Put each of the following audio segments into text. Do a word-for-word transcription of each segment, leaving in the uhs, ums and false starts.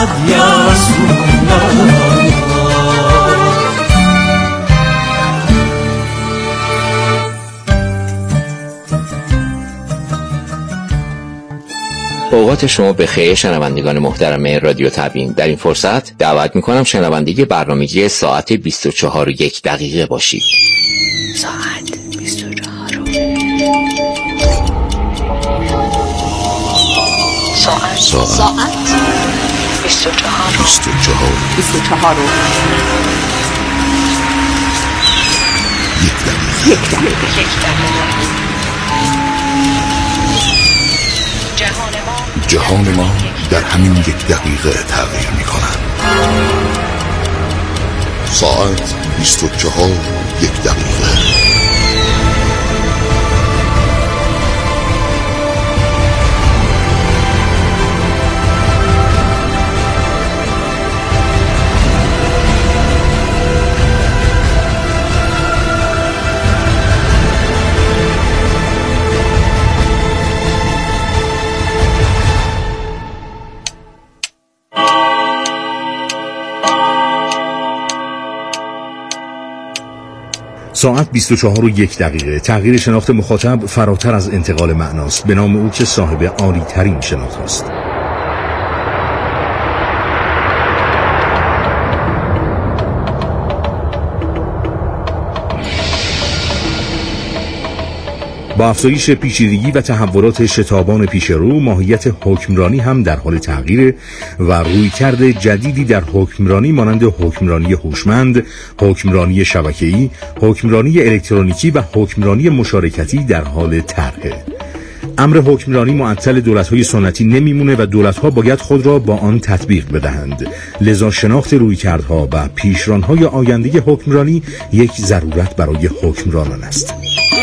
یا رسول الله. اوقات شما بخیر شنوندگان محترم رادیو تبیین. در این فرصت دعوت میکنم شنوندگی برنامگی ساعت بیست و چهار و یک دقیقه باشید. ساعت بیست و چهار ساعت ساعت ساعت بیست و چهار بیست و چهار بیست و چهار یک دقیقه یک دقیقه یک دقیقه. جهان ما در همین یک دقیقه تغییر می کند. ساعت بیست و چهار یک دقیقه. ساعت بیست و چهار و یک دقیقه. تغییر شناخت مخاطب فراتر از انتقال معناست، به نام او که صاحب عالی ترین شناخت است. با افزایش پیچیدگی و تحولات شتابان پیش رو، ماهیت حکمرانی هم در حال تغییر و رویکرد جدیدی در حکمرانی مانند حکمرانی هوشمند، حکمرانی شبکه‌ای، حکمرانی الکترونیکی و حکمرانی مشارکتی در حال طرحه. امر حکمرانی معطل دولت‌های سنتی نمیمونه و دولت‌ها باید خود را با آن تطبیق بدهند. لذا شناخت رویکردها و پیشران‌های آینده حکمرانی یک ضرورت برای حکمرانان است.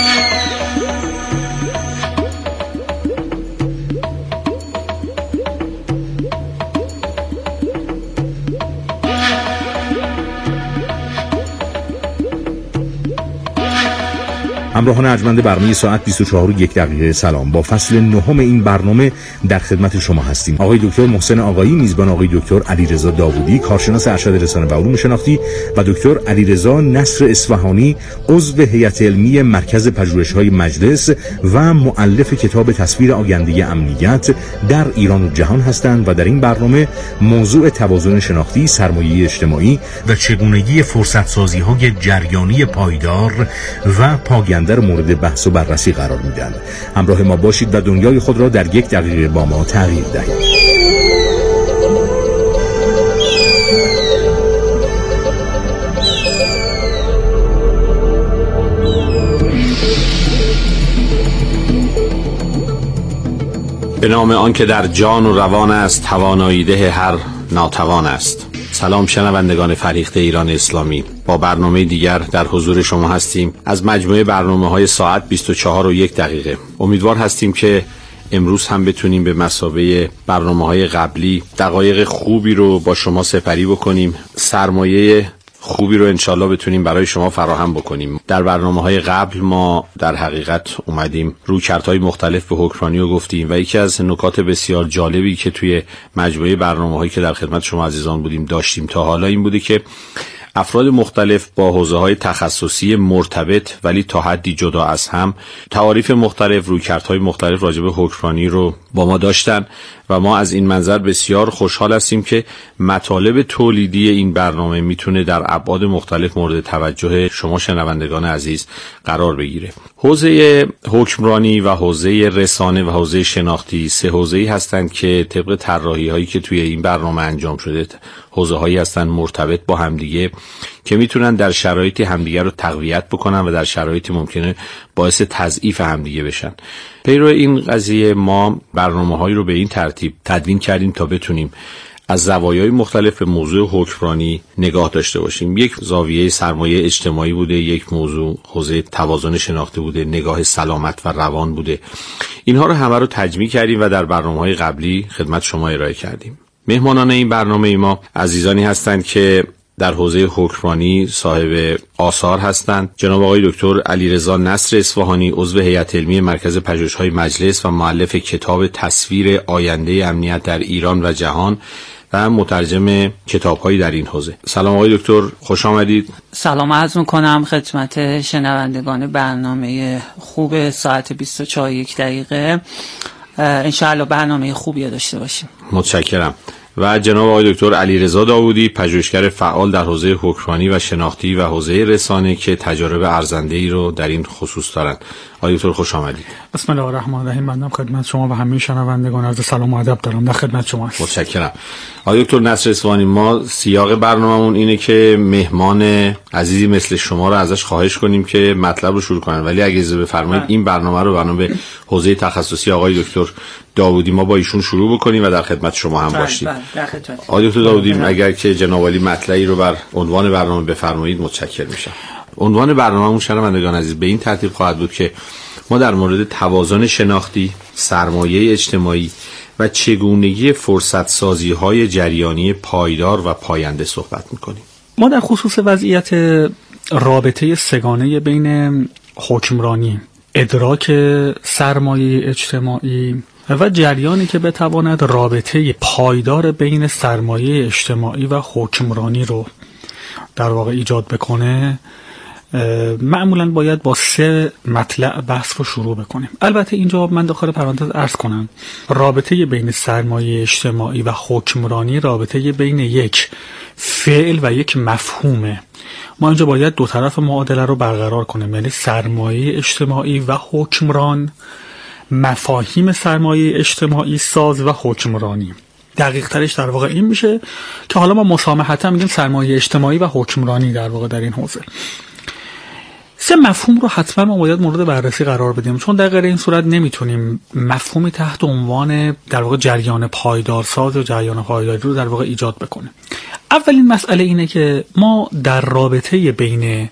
همراهان ارجمند برنامه ساعت بیست و چهار و یک دقیقه سلام. با فصل نهم این برنامه در خدمت شما هستیم. آقای دکتر محسن آقایی، میزبان آقای دکتر علیرضا داوودی، کارشناس ارشد رسانه و علوم شناختی، و دکتر علیرضا نصر اصفهانی، عضو هیئت علمی مرکز پژوهش‌های مجلس و مؤلف کتاب تصویر آینده امنیت در ایران و جهان هستند و در این برنامه موضوع توازن شناختی، سرمایه اجتماعی و چگونگی فرصت‌سازی‌های جریانی پایدار و پاینده در مورد بحث و بررسی قرار میدن. همراه ما باشید و دنیای خود را در یک دقیقه با ما تغییر دهید. به نام آن که در جان و روان است، توانایی ده هر ناتوان است. سلام شنوندگان فریخته ایران اسلامی، با برنامه دیگر در حضور شما هستیم از مجموعه برنامه‌های ساعت بیست و چهار و یک دقیقه. امیدوار هستیم که امروز هم بتونیم به مثابه برنامه‌های قبلی دقایق خوبی رو با شما سپری بکنیم، سرمایه خوبی رو انشالله بتونیم برای شما فراهم بکنیم. در برنامه‌های قبل ما در حقیقت اومدیم رویکردهای مختلف به حکمرانی رو گفتیم و یکی از نکات بسیار جالبی که توی مجموعه برنامه‌هایی که در خدمت شما عزیزان بودیم داشتیم تا حالا این بوده که افراد مختلف با حوزه‌های تخصصی مرتبط ولی تا حدی جدا از هم تعاریف مختلف، رویکردهای مختلف راجع به حکمرانی رو با ما داشتن و ما از این منظر بسیار خوشحال هستیم که مطالب تولیدی این برنامه میتونه در ابعاد مختلف مورد توجه شما شنوندگان عزیز قرار بگیره. حوزه حکمرانی و حوزه رسانه و حوزه شناختی سه حوزه‌ای هستند که طبق طراحی‌هایی که توی این برنامه انجام شده حوزه‌هایی هستند مرتبط با همدیگه که میتونن در شرایطی همدیگه رو تقویت بکنن و در شرایطی ممکنه باعث تضعیف همدیگه بشن. پیرو این قضیه ما برنامه‌هایی رو به این ترتیب تدوین کردیم تا بتونیم از زوایای مختلف به موضوع حکمرانی نگاه داشته باشیم. یک زاویه سرمایه اجتماعی بوده، یک موضوع حوزه توازن شناختی بوده، نگاه سلامت و روان بوده. اینها رو همه رو تجمیع کردیم و در برنامه‌های قبلی خدمت شما ارائه کردیم. مهمانان این برنامه ما عزیزانی هستند که در حوزه حکمرانی صاحب آثار هستند. جناب آقای دکتر علیرضا نصر اصفهانی، عضو هیئت علمی مرکز پژوهش‌های مجلس و مؤلف کتاب تصویر آینده امنیت در ایران و جهان و مترجم کتاب‌هایی در این حوزه. سلام آقای دکتر، خوش آمدید. سلام عرض می‌کنم خدمت شنوندگان برنامه خوب ساعت بیست و چهار یک دقیقه. انشاءالله برنامه خوبی داشته باشیم. متشکرم. و جناب آقای دکتر علیرضا داوودی، پژوهشگر فعال در حوزه حکمرانی و شناختی و حوزه رسانه که تجارب ارزنده‌ای رو در این خصوص دارند. آقای دکتر خوش آمدید. بسم الله الرحمن الرحیم. بنده خدمت شما و همه شنوندگان عرض سلام و ادب دارم. در خدمت شما هستم. متشکرم. آقای دکتر نصر اصفهانی، ما سیاق برنامه‌مون اینه که مهمان عزیزی مثل شما رو ازش خواهش کنیم که مطلب رو شروع کنن، ولی اگه اجازه بفرمایید این برنامه رو بنا به حوزه تخصصی آقای دکتر داوودی ما با ایشون شروع بکنیم و در خدمت شما هم باشیم. آقای دکتر داوودی اگر که جناب عالی مطلبی رو بر عنوان برنامه بفرمایید متشکر میشم. عنوان برنامه‌مون شنوندگان عزیز به این ترتیب خواهد بود که ما در مورد توازن شناختی، سرمایه اجتماعی و چگونگی فرصت سازی های جریانی پایدار و پاینده صحبت میکنیم. ما در خصوص وضعیت رابطه سگانه بین حکمرانی، ادراک سرمایه اجتماعی و جریانی که بتواند رابطه پایدار بین سرمایه اجتماعی و حکمرانی رو در واقع ایجاد بکنه، معمولا باید با سه مطلع بحث رو شروع بکنیم. البته اینجا من داخل پرانتز عرض کنم رابطه بین سرمایه اجتماعی و حکمرانی رابطه بین یک فعل و یک مفهومه. ما اینجا باید دو طرف معادله رو برقرار کنیم، یعنی سرمایه اجتماعی و حکمران، مفاهیم سرمایه اجتماعی ساز و حکمرانی. دقیق ترش در واقع این میشه که حالا ما مسامحتا میگیم سرمایه اجتماعی و حکمرانی در واقع در این حوزه. سه مفهوم رو حتما ما باید مورد بررسی قرار بدیم، چون در غیر این صورت نمیتونیم مفهومی تحت عنوان در واقع جریان پایدارساز و جریان پایداری رو در واقع ایجاد بکنیم. اولین مسئله اینه که ما در رابطه بین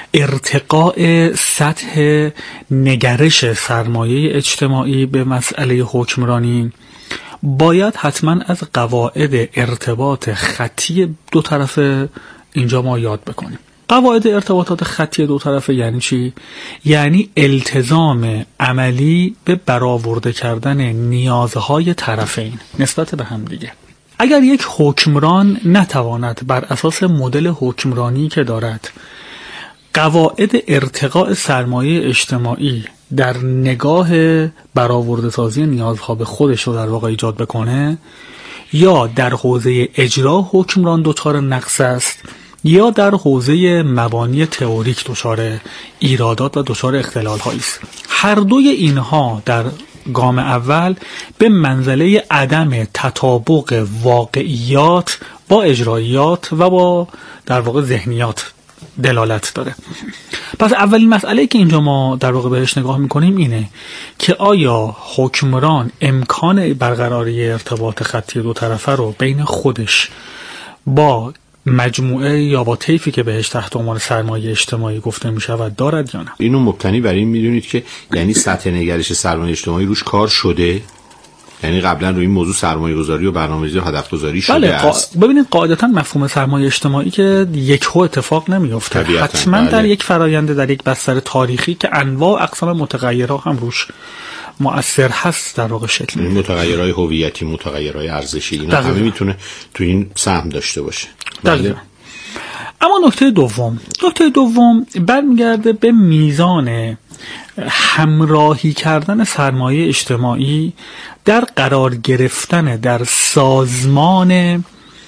ارتقاء سطح نگرش سرمایه اجتماعی به مسئله حکمرانی باید حتما از قواعد ارتباط خطی دو طرفه اینجا ما یاد بکنیم. قواعد ارتباطات خطی دو طرفه یعنی چی؟ یعنی التزام عملی به برآورده کردن نیازهای طرفین نسبت به هم دیگه. اگر یک حکمران نتواند بر اساس مدل حکمرانی که دارد قواعد ارتقاء سرمایه اجتماعی در نگاه برآورده سازی نیازها به خودش رو در واقع ایجاد بکنه، یا در حوزه اجرا حکمران دچار نقص است یا در حوزه مبانی تئوریک دچار ایرادات و دچار اختلال هایی است. هر دوی اینها در گام اول به منزله عدم تطابق واقعیات با اجرایات و با در واقع ذهنیات دلالت داره. پس اولین مسئله که اینجا ما در واقع بهش نگاه میکنیم اینه که آیا حکمران امکان برقراری ارتباط خطی دو طرفه رو بین خودش با مجموعه یا با طیفی که بهش تحت عنوان سرمایه اجتماعی گفته می شود دارد یا نه؟ اینو مبتنی بر این میدونید که یعنی سطح نگرش سرمایه اجتماعی روش کار شده؟ یعنی قبلا روی این موضوع سرمایه گذاری و برنامه‌ریزی و هدف گذاری شده بله است؟ قا... ببینید قاعدتا مفهوم سرمایه اجتماعی که یک هو اتفاق نمیفته، حتما بله. در یک فرآیند، در یک بستر تاریخی که انواع اقسام متغیرها هم روش مؤثر هست در واقع شکل میگیره. متغیرهای هویتی، متغیرهای ارزشی، اینا همه میتونه تو این سهم داشته باشه. بله. اما نکته دوم نکته دوم برمیگرده به میزان همراهی کردن سرمایه اجتماعی در قرار گرفتن در سازمان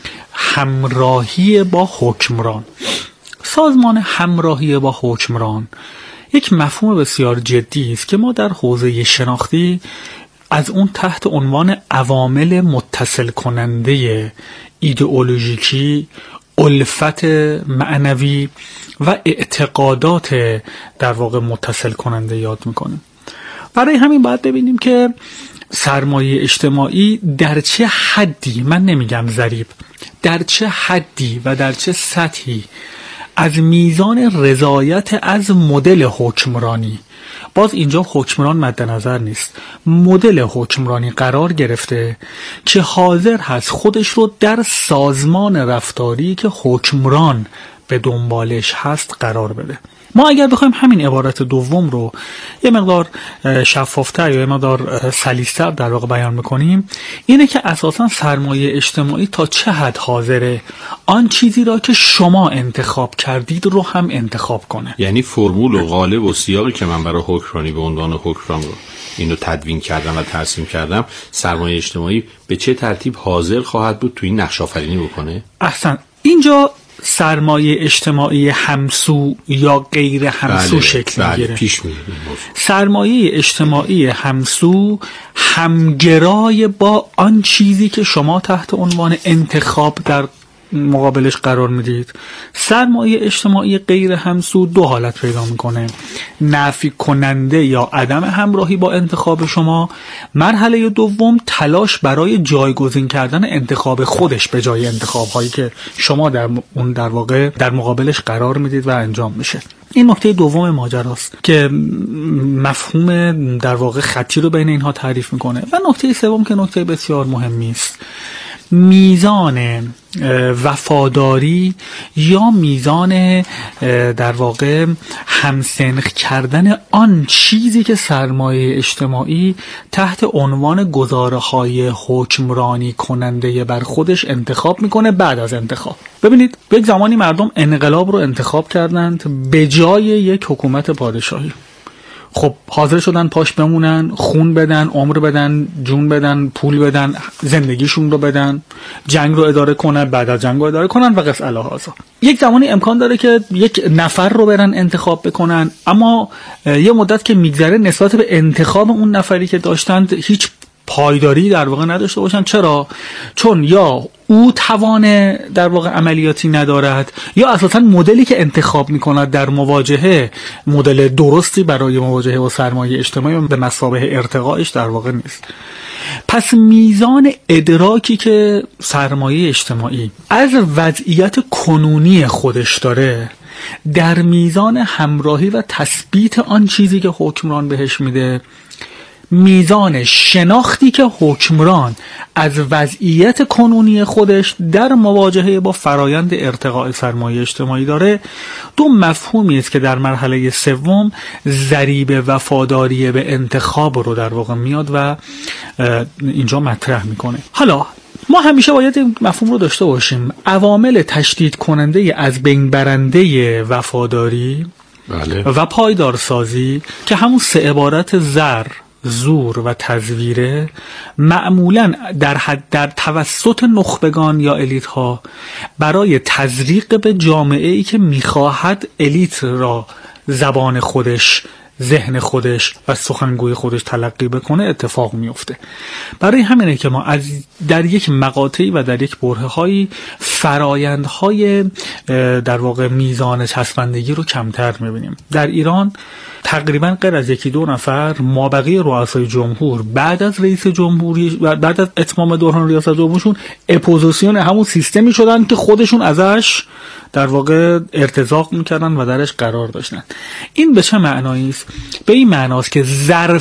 همراهی با حکمران. سازمان همراهی با حکمران یک مفهوم بسیار جدی است که ما در حوزه شناختی از اون تحت عنوان عوامل متصل کننده ایدئولوژیکی، الفت معنوی و اعتقادات در واقع متصل کننده یاد میکنیم. برای همین باید ببینیم که سرمایه اجتماعی در چه حدی، من نمیگم ضریب، در چه حدی و در چه سطحی از میزان رضایت از مدل حکمرانی، باز اینجا حکمران مد نظر نیست، مدل حکمرانی قرار گرفته که حاضر هست خودش رو در سازمان رفتاری که حکمران به دنبالش هست قرار بده. ما اگر بخوایم همین عبارت دوم رو یه مقدار شفافتر یا یه مقدار سلیس‌تر در واقع بیان میکنیم، اینه که اساساً سرمایه اجتماعی تا چه حد حاضره آن چیزی را که شما انتخاب کردید رو هم انتخاب کنه. یعنی فرمول و قالب و سیاقی که من برای حکمرانی به عنوان حکمران رو اینو تدوین کردم و ترسیم کردم، سرمایه اجتماعی به چه ترتیب حاضر خواهد بود تو این نقش آفرینی بکنه؟ احسن. اینجا سرمایه اجتماعی همسو یا غیر همسو بله، شکل بله، میگیره. پیش میره. سرمایه اجتماعی همسو همگرای با آن چیزی که شما تحت عنوان انتخاب در مقابلش قرار میدید. سرمایه اجتماعی غیر همسو دو حالت پیدا میکنه: نفی کننده یا عدم همراهی با انتخاب شما. مرحله دوم تلاش برای جایگزین کردن انتخاب خودش به جای انتخاب هایی که شما در اون در واقع در مقابلش قرار میدید و انجام میشه. این نکته دوم ماجراست که مفهوم در واقع خطی رو بین اینها تعریف میکنه. و نکته سوم که نکته بسیار مهمی است، میزان وفاداری یا میزان در واقع همسنخ کردن آن چیزی که سرمایه اجتماعی تحت عنوان گزاره‌های حکمرانی کننده بر خودش انتخاب میکنه بعد از انتخاب. ببینید یک زمانی مردم انقلاب رو انتخاب کردند به جای یک حکومت پادشاهی. خب حاضر شدن پاش بمونن، خون بدن، عمر بدن، جون بدن، پول بدن، زندگیشون رو بدن، جنگ رو اداره کنن، بعد از جنگ رو اداره کنن و قص الهازا. یک زمانی امکان داره که یک نفر رو برن انتخاب بکنن، اما یه مدت که میگذره نسبت به انتخاب اون نفری که داشتند هیچ پایداری در واقع نداشته باشن. چرا؟ چون یا او توان در واقع عملیاتی ندارد یا اساسا مدلی که انتخاب میکند در مواجهه مدل درستی برای مواجهه با سرمایه اجتماعی به مثابه ارتقایش در واقع نیست. پس میزان ادراکی که سرمایه اجتماعی از وضعیت کنونی خودش داره در میزان همراهی و تثبیت آن چیزی که حکمران بهش میده، میزان شناختی که حکمران از وضعیت کنونی خودش در مواجهه با فرایند ارتقاء سرمایه اجتماعی داره، دو مفهومی است که در مرحله سوم ضریب وفاداری به انتخاب رو در واقع میاد و اینجا مطرح میکنه. حالا ما همیشه باید این مفهوم رو داشته باشیم: عوامل تشدید کننده از بین برنده وفاداری بله. و پایدارسازی که همون سه عبارت زر، زور و تزویره، معمولاً در حد در توسط نخبگان یا الیت ها برای تزریق به جامعه ای که میخواهد الیت را زبان خودش، ذهن خودش و سخنگوی خودش تلقی بکنه اتفاق میفته. برای همینه که ما از در یک مقاطعی و در یک برهه‌هایی فرایندهای در واقع میزان چسبندگی رو کمتر میبینیم. در ایران تقریبا غیر از یکی دو نفر مابقی رؤسای جمهور بعد از رئیس جمهوری بعد از اتمام دوران ریاست جمهوریشون اپوزیسیون همون سیستمی شدن که خودشون ازش در واقع ارتزاق میکردن و درش قرار داشتن. این به چه معنایی است؟ به این معناست که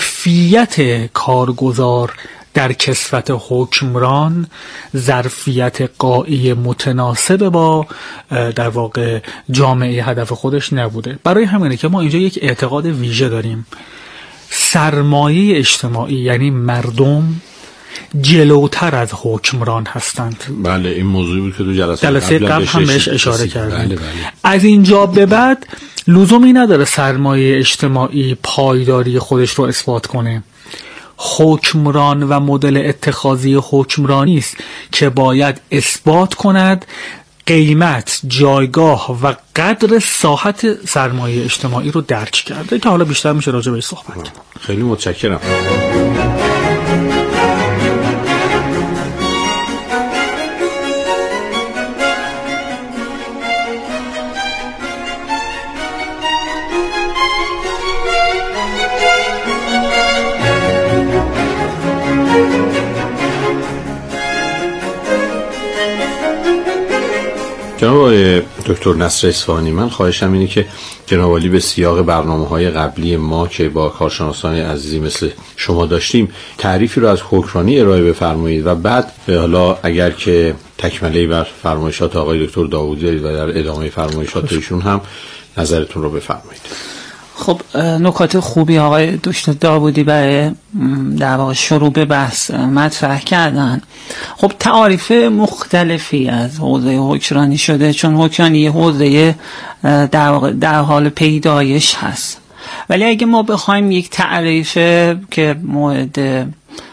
ظرفیت کارگزار در کسوت حکمران ظرفیت قایی متناسب با در واقع جامعه هدف خودش نبوده. برای همینه که ما اینجا یک اعتقاد ویژه داریم: سرمایه اجتماعی یعنی مردم جلوتر از حکمران هستند. بله، این موضوعی بود که تو جلسه, جلسه قبل هم بهش اشاره کردیم. بله بله. از اینجا به بعد لزومی نداره سرمایه اجتماعی پایداری خودش رو اثبات کنه. حکمران و مدل اتخاذی حکمرانی است که باید اثبات کند قیمت، جایگاه و قدر ساحت سرمایه اجتماعی رو درک کرده، که حالا بیشتر میشه راجع بهش صحبت کرد. خیلی متشکرم. جناب دکتر نصر اصفهانی، من خواهشم اینه که جناب عالی به سیاق برنامه‌های قبلی ما که با کارشناسان عزیزی مثل شما داشتیم تعریفی رو از حکمرانی ارائه بفرمایید و بعد حالا اگر که تکمله‌ای بر فرمایشات آقای دکتر داوودی و در ادامه فرمایشات ایشون هم نظرتون رو بفرمایید. خب نکات خوبی آقای دکتر داوودی برای در واقع شروع به بحث مطرح کردن. خب تعاریف مختلفی از حوزه حکمرانی شده، چون حکمرانی یه حوزه در واقع در حال پیدایش هست. ولی اگه ما بخوایم یک تعریف که مورد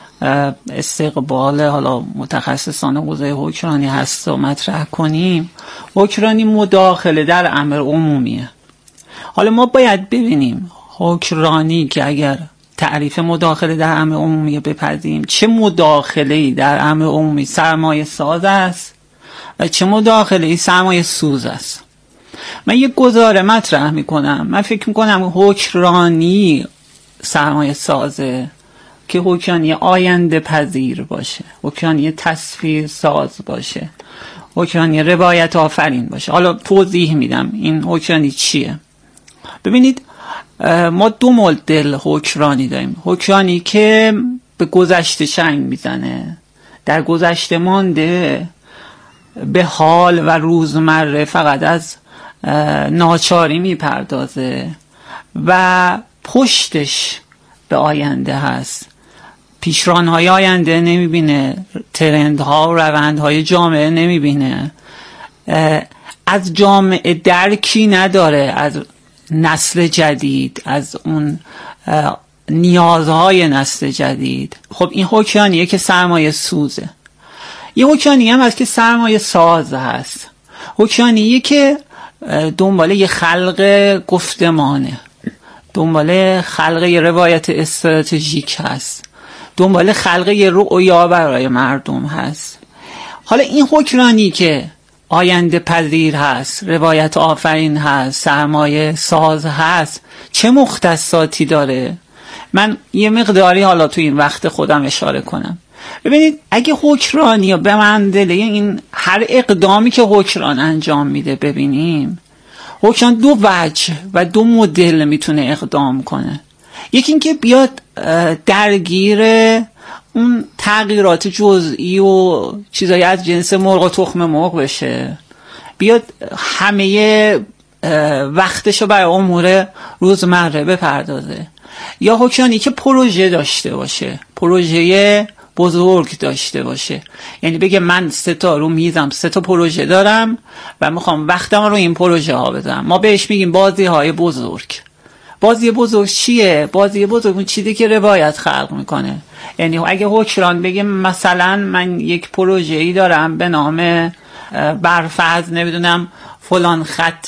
استقبال حالا متخصصان حوزه حکمرانی هست و مطرح کنیم، حکمرانی مداخله در امر عمومیه. حالا ما باید ببینیم حکمرانی که اگر تعریف مداخله در امر عمومی بپذیریم، چه مداخله‌ای در امر عمومی سرمایه ساز است و چه مداخله‌ای سرمایه سوز است. من یک گزاره مطرح میکنم. من فکر میکنم حکمرانی سرمایه سازه که حکمرانی آینده پذیر باشه، حکمرانی تصویر ساز باشه، حکمرانی روایت آفرین باشه. حالا توضیح میدم این حکمرانی چیه. ببینید ما دو مدل حکمرانی داریم. حکمرانی که به گذشته چنگ میزنه، در گذشته مانده، به حال و روزمره فقط از ناچاری میپردازه و پشتش به آینده هست، پیشرانهای آینده نمیبینه، ترندها و روندهای جامعه نمیبینه، از جامعه درکی نداره، از نسل جدید، از اون نیازهای نسل جدید. خب این حکمرانیه که سرمایه سوزه. یه حکمرانی هم هست که سرمایه ساز هست، حکمرانیه که دنبال یه خلق گفتمانه، دنبال خلق یه روایت استراتژیک هست، دنبال خلق یه رؤیا برای مردم هست. حالا این حکمرانی که آینده پذیر هست، روایت آفرین هست، سرمایه ساز هست، چه مختصاتی داره؟ من یه مقداری حالا تو این وقت خودم اشاره کنم. ببینید اگه حکمرانی یا به منزله این هر اقدامی که حکمران انجام میده ببینیم، حکمران دو وجه و دو مدل میتونه اقدام کنه. یکی این که بیاد درگیر اون تغییرات جزئی و چیزایی از جنس مرغ و تخم مرغ بشه، بیاد همه وقتشو برای امور روزمره بپردازه. یا حکمرانی که پروژه داشته باشه، پروژه بزرگ داشته باشه، یعنی بگه من سه تا رو میزم، سه تا پروژه دارم و میخوام وقتم رو این پروژه ها بذارم. ما بهش میگیم بازی های بزرگ. بازی بزرگ چیه؟ بازی بزرگ اون چیزی که روایت خلق میکنه. یعنی اگه حکمران بگه مثلا من یک پروژه ای دارم به نام برفرض نمیدونم فلان خط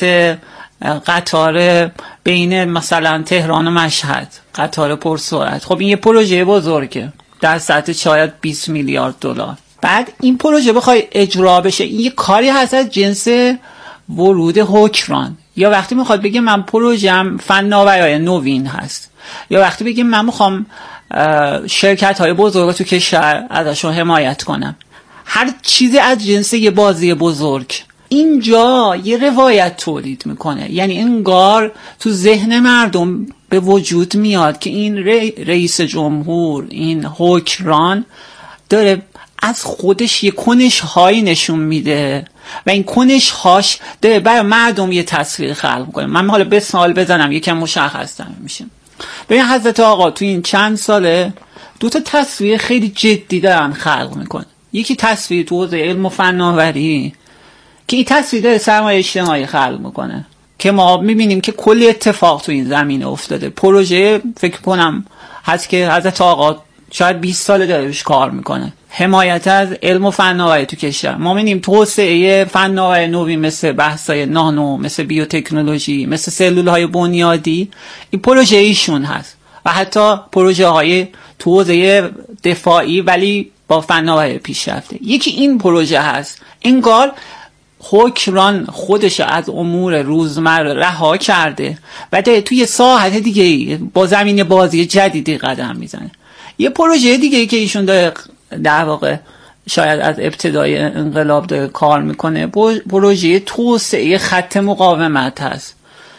قطار بین مثلا تهران و مشهد، قطار پرسرعت، خب این یه پروژه بزرگه در سطح شاید بیست میلیارد دلار. بعد این پروژه بخوای اجرا بشه، این یه کاری هست از جنس ورود حکمران. یا وقتی میخواد بگه من پروژم فناوری نوین هست، یا وقتی بگه من میخوام شرکت های بزرگ تو کشور ازشون حمایت کنم، هر چیزی از جنس یه بازی بزرگ اینجا یه روایت تولید میکنه. یعنی انگار تو ذهن مردم به وجود میاد که این رئیس جمهور، این حکمران داره از خودش یه کنش هایی نشون میده و این کنش هاش داره برای مردم یه تصویر خلق میکنه. من حالا به سال بزنم یکم مشخص تر میشه. ببین حضرت آقا تو این چند ساله دو تا تصویر خیلی جدی دارن خلق میکنه. یکی تصویر تو حوزه علم و فناوری که این تصویر داره سرمایه اجتماعی خلق میکنه که ما میبینیم که کلی اتفاق تو این زمینه افتاده. پروژه فکر کنم هست که حضرت آقا شاید بیست ساله داره بهش کار میکنه، حمایت از علم و فناوری تو کشور. ما میبینیم توسعه فناوری نوین مثل بحثای نانو، مثل بیوتکنولوژی، مثل سلول های بنیادی، این پروژه ایشون هست. و حتی پروژه های تو حوزه دفاعی ولی با فناوری پیشرفته. یکی این پروژه هست. انگار حکمران خودش از امور روزمره رها کرده و توی ساحت دیگه با زمین بازی جدیدی قدم میزنه. یه پروژه دیگه که ایشون داره در واقع شاید از ابتدای انقلاب داره کار میکنه، پروژه توسعه خط مقاومت هست،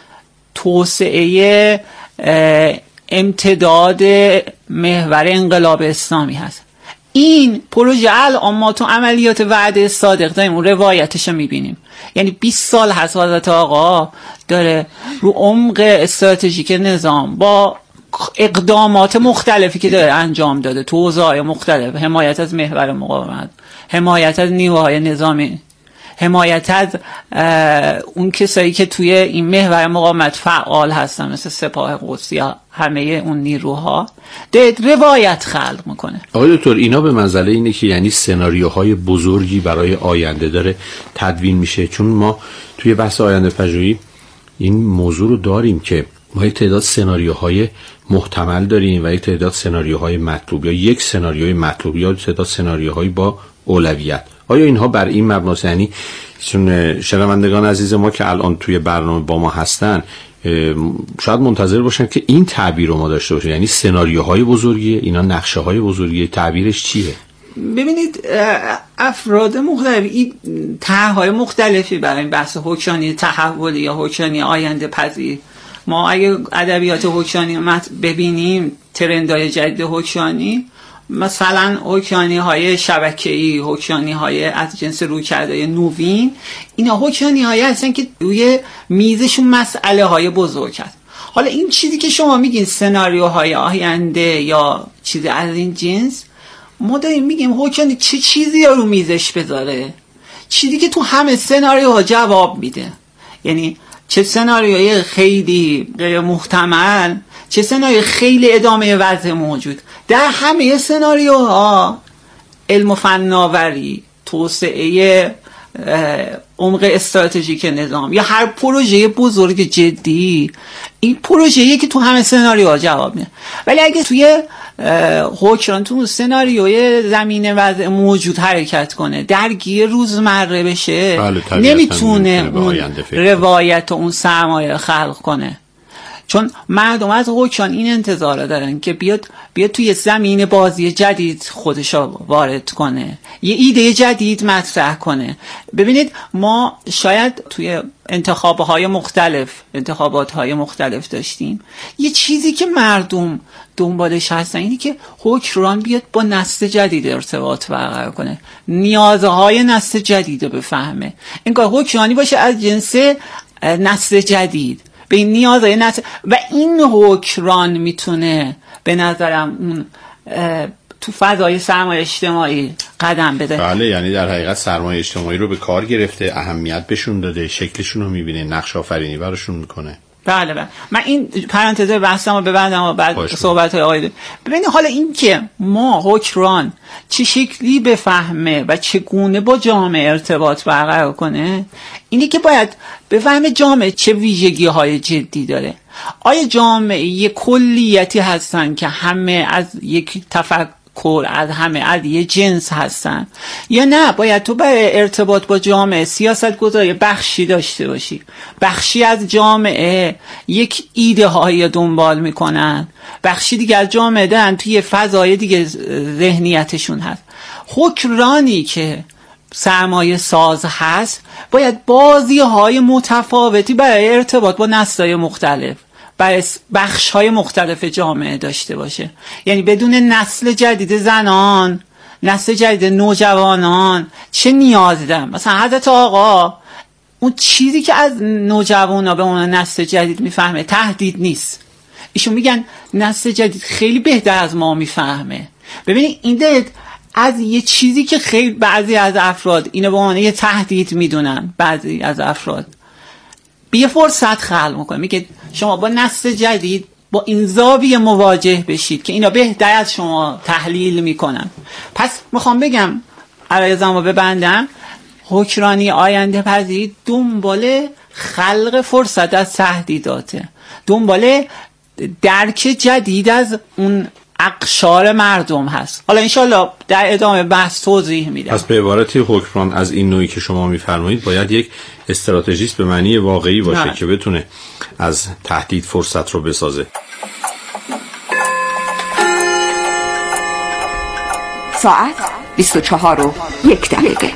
توسعه امتداد محور انقلاب اسلامی هست. این پروژه الان ما تو عملیات وعده صادق داریم اون روایتش رو میبینیم. یعنی بیست سال هست حضرت آقا داره رو عمق استراتژیک نظام با اقدامات مختلفی که داره انجام داده تو حوزه‌های مختلف، حمایت از محور مقاومت، حمایت از نیروهای نظامی، حمایت از اون کسایی که توی این محور مقاومت فعال هستن مثل سپاه قدس یا همه اون نیروها، ده روایت خلق میکنه. آقای دکتر اینا به منزله اینه که یعنی سناریوهای بزرگی برای آینده داره تدوین میشه، چون ما توی بحث آینده پژوهی این موضوع رو داریم که ما یک تعداد سناریوهای محتمل داریم و یک تعداد سناریوهای مطلوب یا یک سناریوی مطلوب یا تعداد سناریوهای با اولویت. آیا اینها بر این مبناست؟ یعنی چون شنوندگان عزیز ما که الان توی برنامه با ما هستن شاید منتظر باشن که این تعبیر رو ما داشته باشیم، یعنی سناریوهای بزرگیه، اینا نقشه های بزرگیه، تعبیرش چیه؟ ببینید افراد مختلف این طرح‌های مختلفی برای این بحث حکمرانی تحولی یا حکمرانی آینده پذیر. ما اگه ادبیات حکمرانی ببینیم، ترندهای جدید حکمرانی، مثلا حکمرانی های شبکه‌ای، حکمرانی های از جنس رویکردهای نوین، اینا حکمرانی هایی هستن که روی میزشون مسئله های بزرگ هست. حالا این چیزی که شما میگین سناریوهای آینده یا چیزی از این جنس، ما داریم میگیم حکمرانی چه چیزی رو میزش بذاره، چیزی که تو همه سناریوها جواب میده. یعنی چه سناریوی خیلی غیر محتمل، چه سناریوی خیلی ادامه وضع موجود. در همه سناریوها علم و فناوری، توسعه عمق استراتژیک نظام یا هر پروژه بزرگ جدی، این پروژه‌ایه که تو همه سناریوها جواب میده. ولی اگه توی حکمران تو سناریوی زمین وضع موجود حرکت کنه، درگیر روزمره بشه، بله، نمیتونه اون روایت و اون سرمایه خلق کنه. چون مردم از حکمران این انتظار دارن که بیاد بیاد توی زمین بازی جدید خودشو وارد کنه، یه ایده جدید مطرح کنه. ببینید ما شاید توی انتخابهای مختلف انتخاباتهای مختلف داشتیم، یه چیزی که مردم دنبالش هستن اینی که حکمران بیاد با نسل جدید ارتباط برقرار کنه، نیازهای نسل جدید رو بفهمه، انگار حکمرانی باشه از جنس نسل جدید به این نیازهای نسل. و این حکمران میتونه به نظرم اون تو فضای سرمایه اجتماعی قدم بده. بله، یعنی در حقیقت سرمایه اجتماعی رو به کار گرفته، اهمیت بهشون داده، شکلشون رو میبینه، نقش آفرینی براشون میکنه. بله بله، من این پرانتز بحثم رو ببندم و بعد صحبت های آقای. ببینید حالا این که ما حکمران چه شکلی بفهمه و چگونه با جامعه ارتباط برقرار کنه، اینی که باید بفهمه جامعه چه ویژگی های جدی داره. آیا جامعه یک کلیتی هستن که همه از یک تفکر از همه از یه جنس هستن، یا نه باید تو برای ارتباط با جامعه سیاست گذاری بخشی داشته باشی، بخشی از جامعه یک ایده هایی دنبال میکنن، بخشی دیگه از جامعه دارن توی فضای دیگه ذهنیتشون هست. حکمرانی که سرمایه ساز هست باید بازی های متفاوتی برای ارتباط با نسل‌های مختلف، برای بخش‌های مختلف جامعه داشته باشه. یعنی بدون نسل جدید زنان، نسل جدید نوجوانان چه نیازی دارن؟ مثلا حضرت آقا اون چیزی که از نوجوانا به اون نسل جدید میفهمه تهدید نیست. ایشون میگن نسل جدید خیلی بهتر از ما میفهمه. ببینید این دید از یه چیزی که خیلی بعضی از افراد اینو به عنوان یه تهدید میدونن، بعضی از افراد یه فرصت خلق میکنه، میگه شما با نسل جدید با این زاویه مواجه بشید که اینا بهتر از شما تحلیل میکنن. پس میخوام بگم عرایزمو ببندم، حکمرانی آینده پذیر دنبال خلق فرصت از تهدیداته، دنبال درک جدید از اون اقشار مردم هست. حالا انشالله در ادامه بحث توضیح میدم. پس به عبارتی حکمران از این نوعی که شما میفرمایید باید یک استراتژیست به معنی واقعی باشه نه. که بتونه از تهدید فرصت رو بسازه. ساعت بیست و چهار و یک دقیقه.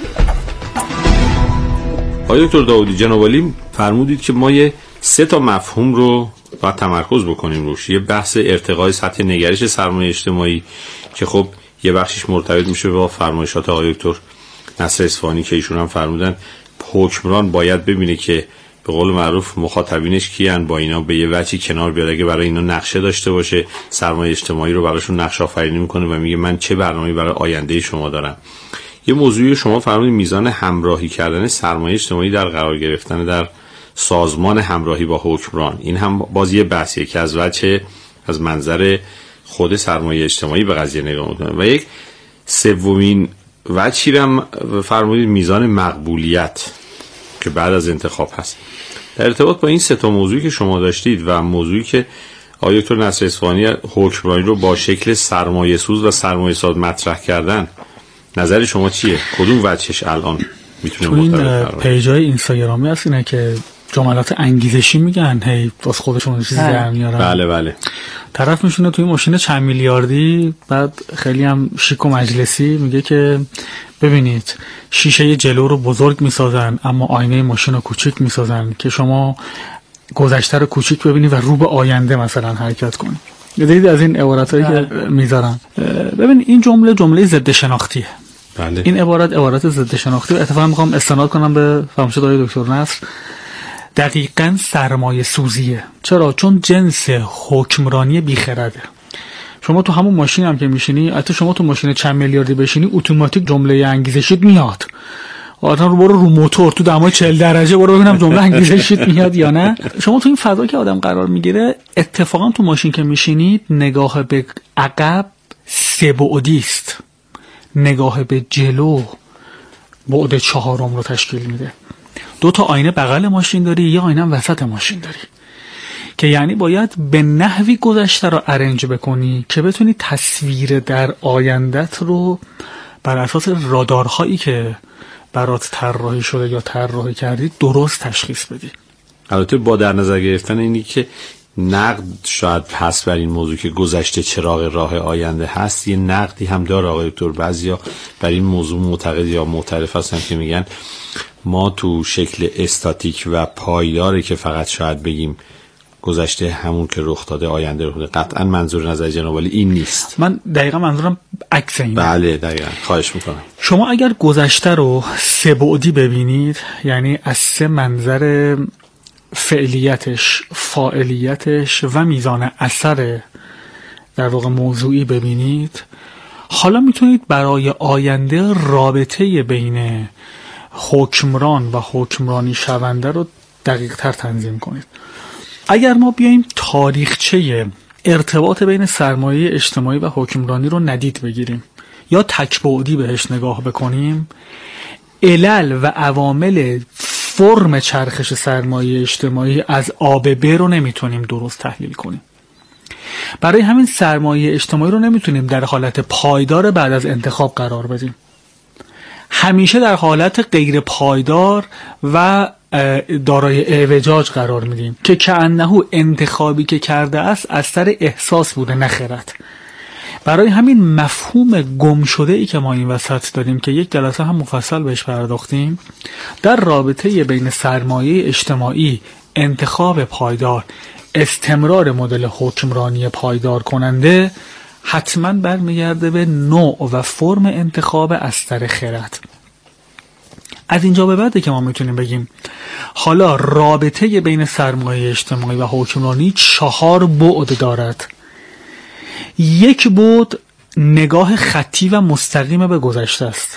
آقای دکتر داوودی، جناب عالی فرمودید که ما یه سه تا مفهوم رو باید تمرکز بکنیم روش. یه بحث ارتقای سطح نگرش سرمایه اجتماعی که خب یه بخشش مرتبط میشه با فرمایشات آقای دکتر نصر اصفهانی که ایشون هم فرمودن حکمران باید ببینه که به قول معروف مخاطبینش کیان، با اینا به یه وجهی کنار بیاد. اگه برای اینا نقشه داشته باشه، سرمایه اجتماعی رو براشون نقشه آفرینی میکنه و میگه من چه برنامه‌ای برای آینده شما دارم. یه موضوعی شما فرمودید میزان همراهی کردن سرمایه اجتماعی در قرار گرفتن در سازمان همراهی با حکمران، این هم باز یه بحثیه که از وجه از منظر خود سرمایه اجتماعی به قضیه نگاه میکنه. و یک سومین وجهی هم فرمودید میزان مقبولیت که بعد از انتخاب هست. در ارتباط با این سه تا موضوعی که شما داشتید و موضوعی که آقای دکتر نصر اصفهانی حکمرانی رو با شکل سرمایه سوز و سرمایه ساز مطرح کردن، نظر شما چیه؟ کدوم وجهش الان میتونه مطابق این پیجای اینستاگرامی هست اینه که جملات انگیزشی میگن، هی واسه خودشون چیزی در میارن. بله بله. طرف میشونه توی ماشین چند میلیاردی، بعد خیلی هم شیک و مجلسی میگه که ببینید شیشه جلو رو بزرگ میسازن اما آینه ماشین رو کوچیک میسازن که شما گذشته رو کوچیک ببینید و رو به آینده مثلا حرکت کنید. دیدید از این عباراتایی که میذارن. ببین این جمله جمله ضد شناختیه. بله. این عبارت عبارت ضد شناختی. اتفاقا میخوام استناد کنم به فرمایشات آقای دکتر نصر. دقیقاً سرمایه سوزیه. چرا؟ چون جنس حکمرانی بیخرده. شما تو همون ماشین هم که میشینی، حتی شما تو ماشین چند میلیاردی بشینی، اتوماتیک جمله انگیزشیت میاد. آدم رو برو رو موتور تو دمای چهل درجه برو ببینم جمله انگیزشیت میاد یا نه. شما تو این فضا که آدم قرار میگیره، اتفاقا تو ماشین که میشینید نگاه به عقب سه بعدی است، نگاه به جلو بعد چهارم رو تشکیل میده. دو تا آینه بغل ماشین داری، یه آینه وسط ماشین داری که یعنی باید به نحوی گذشته رو ارنج بکنی که بتونی تصویر در آیندت رو بر اساس رادارهایی که برات طراحی شده یا طراحی کردی درست تشخیص بدی. البته با در نظر گرفتن اینی که نقد شاید پس بر این موضوع که گذشته چراغ راه آینده هست، یه نقدی هم داره آقای دکتر. بعضیا بر این موضوع معتقد یا معترف هستن که میگن ما تو شکل استاتیک و پایداره که فقط شاید بگیم گذشته همون که رخ داده آینده رخ داده. قطعا منظور نظر جناب عالی این نیست. من دقیقا منظورم عکس اینه. بله دقیقا. خواهش میکنم. شما اگر گذشته رو سه بعدی ببینید، یعنی از سه منظر فعلیتش، فاعلیتش و میزان اثر در واقع موضوعی ببینید، حالا میتونید برای آینده رابطه بین حکمران و حکمرانی شونده رو دقیق تر تنظیم کنید. اگر ما بیاییم تاریخچه ارتباط بین سرمایه اجتماعی و حکمرانی رو ندید بگیریم یا تک‌بعدی بهش نگاه بکنیم، علل و عوامل فرم چرخش سرمایه اجتماعی از آب ب رو نمیتونیم درست تحلیل کنیم. برای همین سرمایه اجتماعی رو نمیتونیم در حالت پایدار بعد از انتخاب قرار بدیم. همیشه در حالت غیر پایدار و دارای اعوجاج قرار میدیم که کأنه انتخابی که کرده است از سر احساس بوده نه خرد. برای همین مفهوم گم شده ای که ما این وسط داریم که یک جلسه هم مفصل بهش پرداختیم، در رابطه بین سرمایه اجتماعی، انتخاب پایدار، استمرار مدل حکمرانی پایدار کننده، حتما برمیگرده به نوع و فرم انتخاب از سر خرد. از اینجا به بعده که ما میتونیم بگیم حالا رابطه بین سرمایه اجتماعی و حکمرانی چهار بعد دارد. یک بعد نگاه خطی و مستقیم به گذشته است.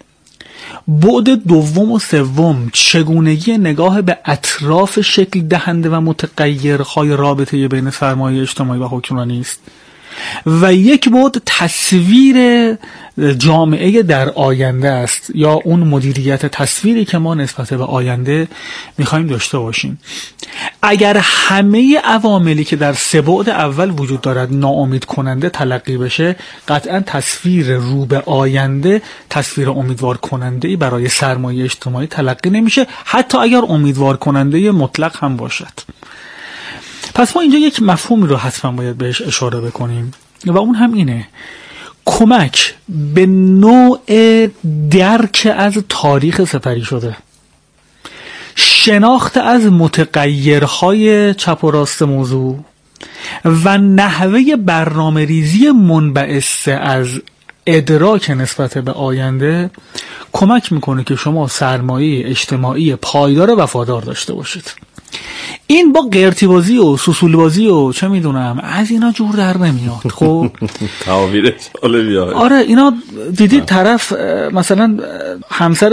بعد دوم و سوم چگونگی نگاه به اطراف شکل دهنده و متغیرهای رابطه بین سرمایه اجتماعی و حکمرانی است. و یک بعد تصویر جامعه در آینده است یا اون مدیریت تصویری که ما نسبت به آینده میخوایم داشته باشیم. اگر همه عواملی که در سه بعد اول وجود دارد ناامید کننده تلقی بشه، قطعا تصویر رو به آینده تصویر امیدوار کننده‌ای برای سرمایه اجتماعی تلقی نمیشه، حتی اگر امیدوار کننده مطلق هم باشد. پس ما اینجا یک مفهومی رو حتما باید بهش اشاره بکنیم و اون هم اینه: کمک به نوع درک از تاریخ سپری شده، شناخت از متغیرهای چپ و راست موضوع و نحوه برنامه ریزی منبعث از ادراک نسبت به آینده کمک میکنه که شما سرمایه اجتماعی پایدار و وفادار داشته باشید. این با قرتی بازی و سوسول بازی و چه میدونم از اینا جور در نمیاد. خب تعابیر جالبی. آره اینا دیدید طرف مثلا همسر